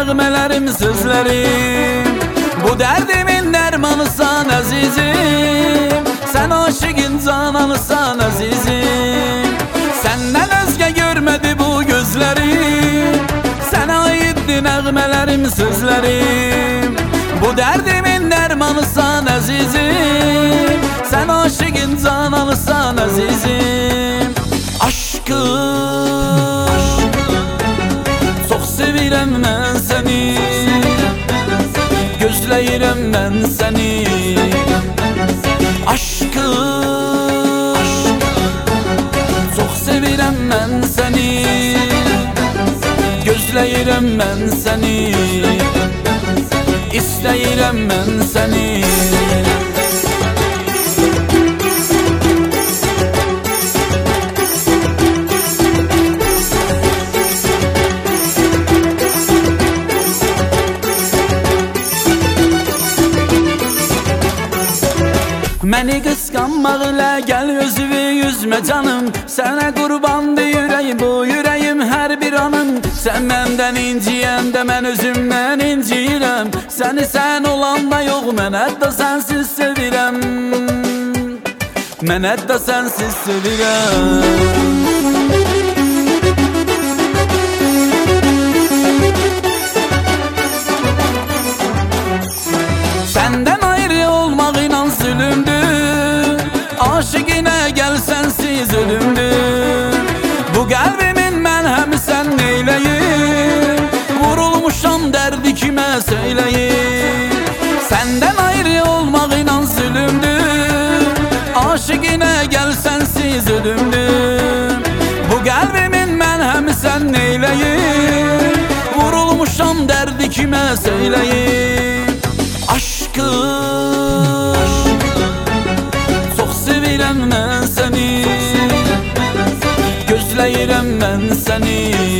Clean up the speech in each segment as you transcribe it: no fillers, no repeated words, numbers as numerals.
nəğmələrim, sözlərim. Bu dərdimin dərmanısan əzizim, sən aşığın cananısan əzizim. Səndən özgə görmədi bu gözlərim, sənə aiddir nəğmələrim, sözlərim. Bu dərdimin dərmanısan əzizim, sən aşığın cananısan əzizim. Aşkım, çox sevirəm mən səni, gözləyirəm mən səni. Aşkım, çox sevirəm mən səni, gözləyirəm mən səni, istəyirəm mən səni. Məni qısqanmaq ilə gəl özünü yüzmə canım, sənə qurbandır ürək bu ürəyim hər bir anım. Sən məndən inciyəndə mən özümdən inciyirəm, səni sən olanda yox, mən hətta sənsiz sevirəm, mən hətta sənsiz sevirəm. Səndən ayrı olmaq inan zülümdür, aşığına gəl sənsiz ölümdür. Bu qəlbimin mən həm sən neyləyim, vurulmuşam dərdi kimə söyləyim. Səndən ayrı olmaq inan zülümdür, aşığına gəl sənsiz ölümdür. Bu qəlbimin mən həm sən neyləyim, vurulmuşam dərdi kimə söyləyim. Aşkım, çox sevirəm mən səni, gözləyirəm mən səni.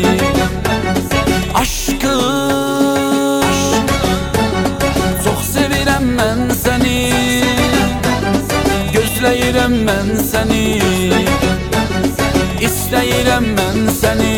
Aşkım, çox sevirəm mən səni, gözləyirəm mən səni, istəyirəm mən səni.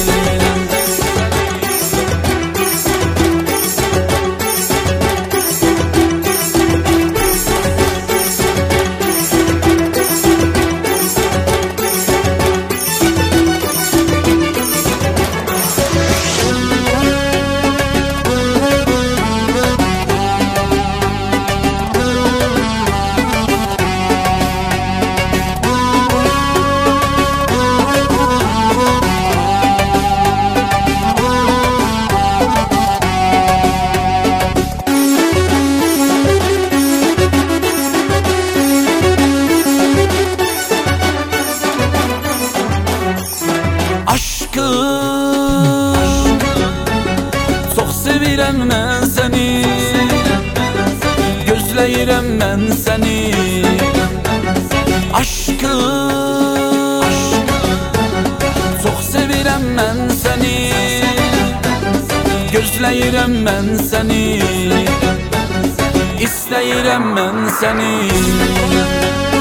Aşkım, çox sevirəm mən səni, gözləyirəm mən səni. Aşkım, çox sevirəm mən səni, gözləyirəm mən səni, istəyirəm mən səni.